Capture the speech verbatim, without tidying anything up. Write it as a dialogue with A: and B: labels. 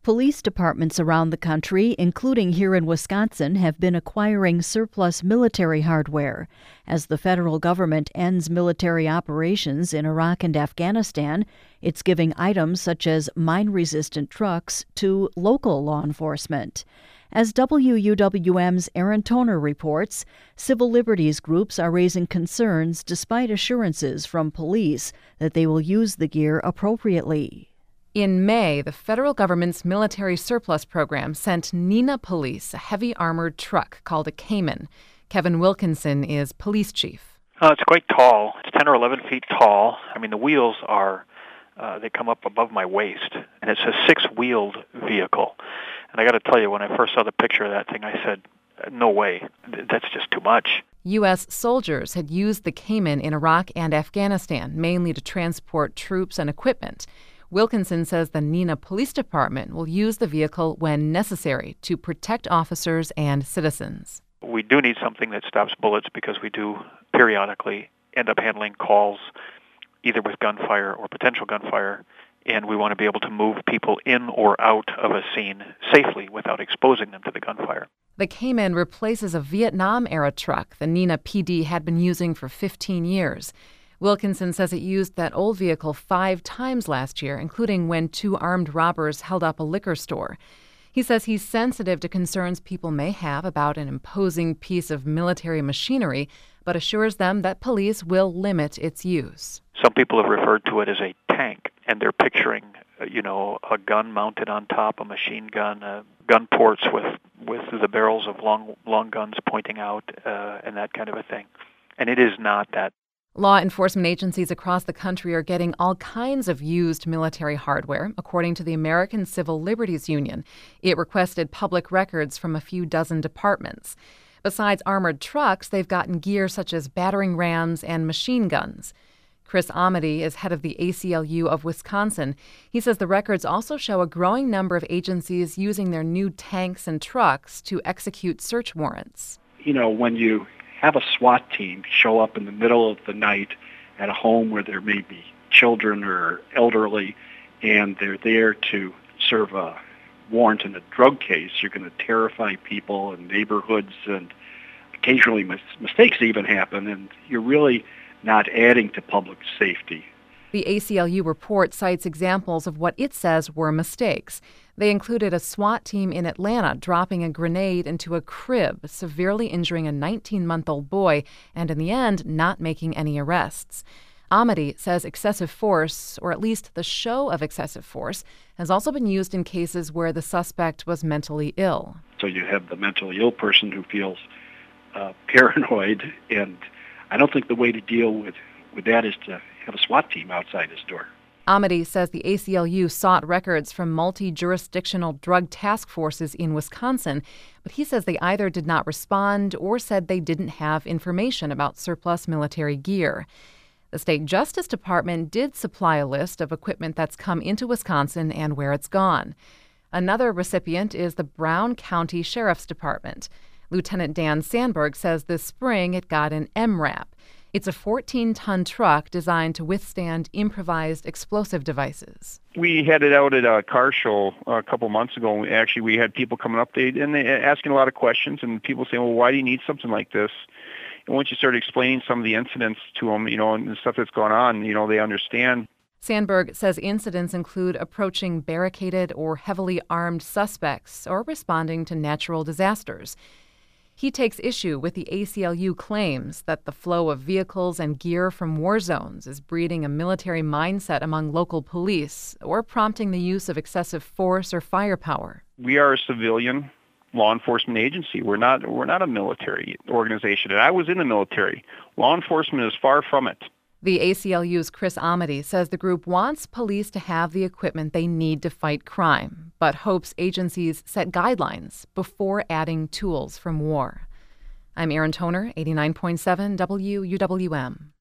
A: Police departments around the country, including here in Wisconsin, have been acquiring surplus military hardware. As the federal government ends military operations in Iraq and Afghanistan, it's giving items such as mine-resistant trucks to local law enforcement. As W U W M's Aaron Toner reports, civil liberties groups are raising concerns despite assurances from police that they will use the gear appropriately.
B: In May, the federal government's military surplus program sent Neenah Police a heavy armored truck called a Cayman. Kevin Wilkinson is police chief.
C: Uh, it's quite tall. It's ten or eleven feet tall. I mean, the wheels are, uh, they come up above my waist, and it's a six-wheeled vehicle. And I got to tell you, when I first saw the picture of that thing, I said, no way, that's just too much.
B: U S soldiers had used the Cayman in Iraq and Afghanistan, mainly to transport troops and equipment. Wilkinson says the Neenah Police Department will use the vehicle when necessary to protect officers and citizens.
C: We do need something that stops bullets because we do periodically end up handling calls either with gunfire or potential gunfire, and we want to be able to move people in or out of a scene safely without exposing them to the gunfire.
B: The Cayman replaces a Vietnam-era truck the Neenah P D had been using for fifteen years. Wilkinson says it used that old vehicle five times last year, including when two armed robbers held up a liquor store. He says he's sensitive to concerns people may have about an imposing piece of military machinery, but assures them that police will limit its use.
C: Some people have referred to it as a tank, and they're picturing, you know, a gun mounted on top, a machine gun, uh, gun ports with, with the barrels of long, long guns pointing out, uh, and that kind of a thing. And it is not that.
B: Law enforcement agencies across the country are getting all kinds of used military hardware, according to the American Civil Liberties Union. It requested public records from a few dozen departments. Besides armored trucks, they've gotten gear such as battering rams and machine guns. Chris Amity is head of the A C L U of Wisconsin. He says the records also show a growing number of agencies using their new tanks and trucks to execute search warrants.
D: You know, when you have a SWAT team show up in the middle of the night at a home where there may be children or elderly, and they're there to serve a warrant in a drug case, you're going to terrify people in neighborhoods, and occasionally mis- mistakes even happen, and you're really not adding to public safety.
B: The A C L U report cites examples of what it says were mistakes. They included a SWAT team in Atlanta dropping a grenade into a crib, severely injuring a nineteen-month-old boy, and in the end, not making any arrests. Amity says excessive force, or at least the show of excessive force, has also been used in cases where the suspect was mentally ill.
D: So you have the mentally ill person who feels uh, paranoid, and I don't think the way to deal with, with that is to have a SWAT team outside his door.
B: Amity says the A C L U sought records from multi-jurisdictional drug task forces in Wisconsin, but he says they either did not respond or said they didn't have information about surplus military gear. The state Justice Department did supply a list of equipment that's come into Wisconsin and where it's gone. Another recipient is the Brown County Sheriff's Department. Lieutenant Dan Sandberg says this spring it got an M RAP. It's a fourteen-ton truck designed to withstand improvised explosive devices.
E: We had it out at a car show a couple months ago. Actually, we had people coming up, they, and they asking a lot of questions, and people saying, well, why do you need something like this? And once you start explaining some of the incidents to them, you know, and the stuff that's gone on, you know, they understand.
B: Sandberg says incidents include approaching barricaded or heavily armed suspects or responding to natural disasters. He takes issue with the A C L U claims that the flow of vehicles and gear from war zones is breeding a military mindset among local police or prompting the use of excessive force or firepower.
E: We are a civilian law enforcement agency. We're not we're not a military organization. And I was in the military. Law enforcement is far from it.
B: The A C L U's Chris Amity says the group wants police to have the equipment they need to fight crime, but hopes agencies set guidelines before adding tools from war. I'm Aaron Toner, eighty-nine point seven W U W M.